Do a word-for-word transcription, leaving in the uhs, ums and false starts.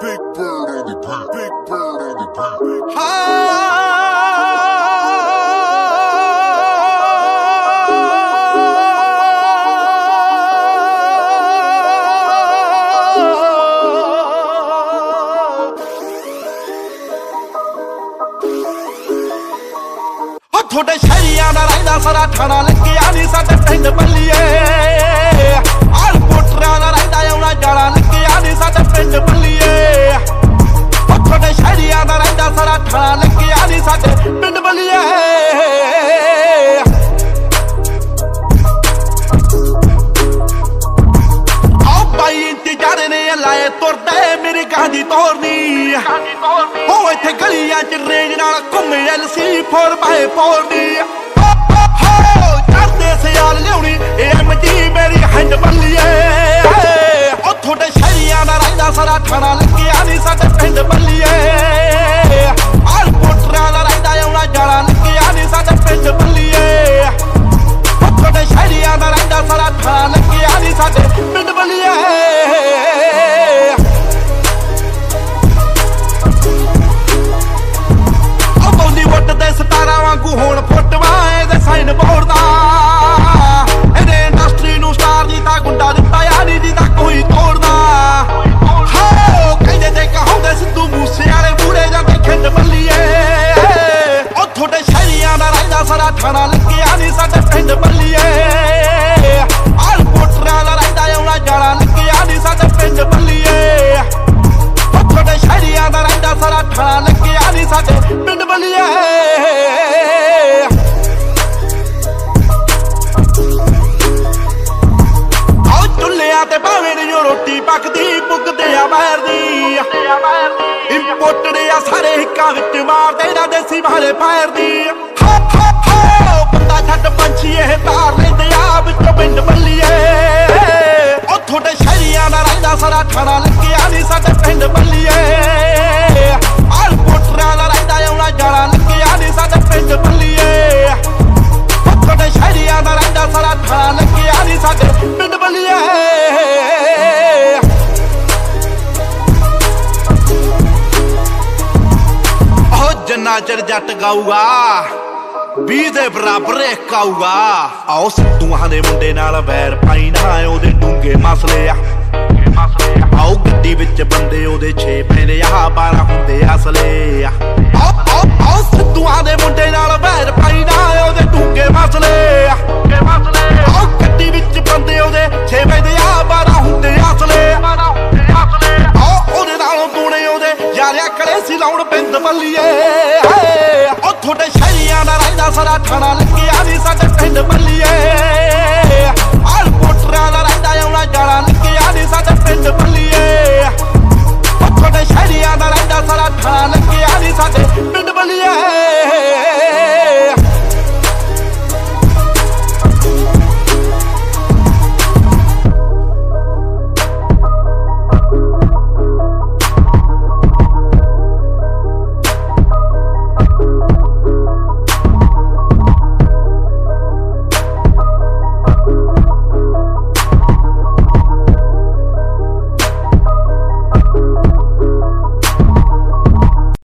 Big bird on the beat. Big bird on the beat. थोड़े शहरिया ना रहिंदा सारा ठाणा लग्गिया नी साडे पिंड बल्लीए आल पोटरा ना रहिंदा आउणा जाना लग्गिया नी साडे पिंड बल्लीए थोड़े शहरिया ना रहिंदा सारा ठाणा लग्गिया नी साडे पिंड बल्लीए आओ भाई इंतजार ने लाए तुरदे मेरी गांधी तोरनी हो इत्थे गलियां च रेंज नाल घुम्मे L C four by four दी हो चढ़दे सियाल लियाउणी एम जी मेरी हैंड बल्लीए ओ थोड़े शहरियां दा रहिंदा सारा ठाणा लग्गिया नी साडे पिंड बल्लीए आल पोटरा दा रहिंदा आउणा जाना लग्गिया नी साडे पिंड बल्लीए ओ थोड़े शहरियां दा रहिंदा सारा ठाणा लग्गिया नी साडे पिंड बल्लीए सतारा वांगू होण फोटवा एदे साइन बोर्ड दा एदे इंडस्ट्री नू स्टार दी ता गुंडा दित्ता यार दी ता कोई तोड़दा हो कहंदे ते कहांदे सिद्धू मूसे वाले बूढ़े जांदे खिंड बल्लीए ओ थोड़े शहरियां दा रहिंदा सारा ठाणा लग्गिया नी साडे पिंड बल्लीए आल पोटरा दा रहिंदा आउणा जाना लग्गिया नी साडे पिंड बल्लीए ओ थोड़े शहरियां दा रहिंदा सारा ठाणा लग्गिया नी साडे पिंड बल्लीए रोटी पकदी पुगदे आ बाहर दी इंपोर्टेड आ सारे हिक्का विच मारदे ना देसी मारे पैर दी हो हो हो बंदा छड्ड पंछी एह तार लेंदे आ विचों पिंड बल्लीए ओ थोड़े शहरियां दा रहिंदा सारा ठाणा लग्गिया नी साडे पिंड बल्लीए आल पोटरा दा रहिंदा आउणा जाना लग्गिया नी साडे पिंड बल्लीए ओ थोड़े शहरियां दा रहिंदा सारा ठाणा लग्गिया नी साडे पिंड बल्लीए जिन्ना चिर जट गाऊगा बीह दे बराबर इक आऊगा आओ सिद्धूआं दे मुंडे नाल वैर पाई ना ओदे डूंगे मसले आ आओ गड्डी विच बंदे ओदे छे पैंदे आ बारह हुंदे असले आ आओ आओ आओ सिद्धूआं दे मुंडे नाल वैर पाई ना ओदे डूंगे मसले आ आओ गड्डी विच बंदे ओदे छे पैंदे आ बारह हुंदे असले आओ ओदे नालों दूणे ओदे यारिया कले सी लाउण पिंड बल्लीए थोड़े शहरियां दा रहिंदा सारा ठाणा लग्गिया नी साडे पिंड बल्लीए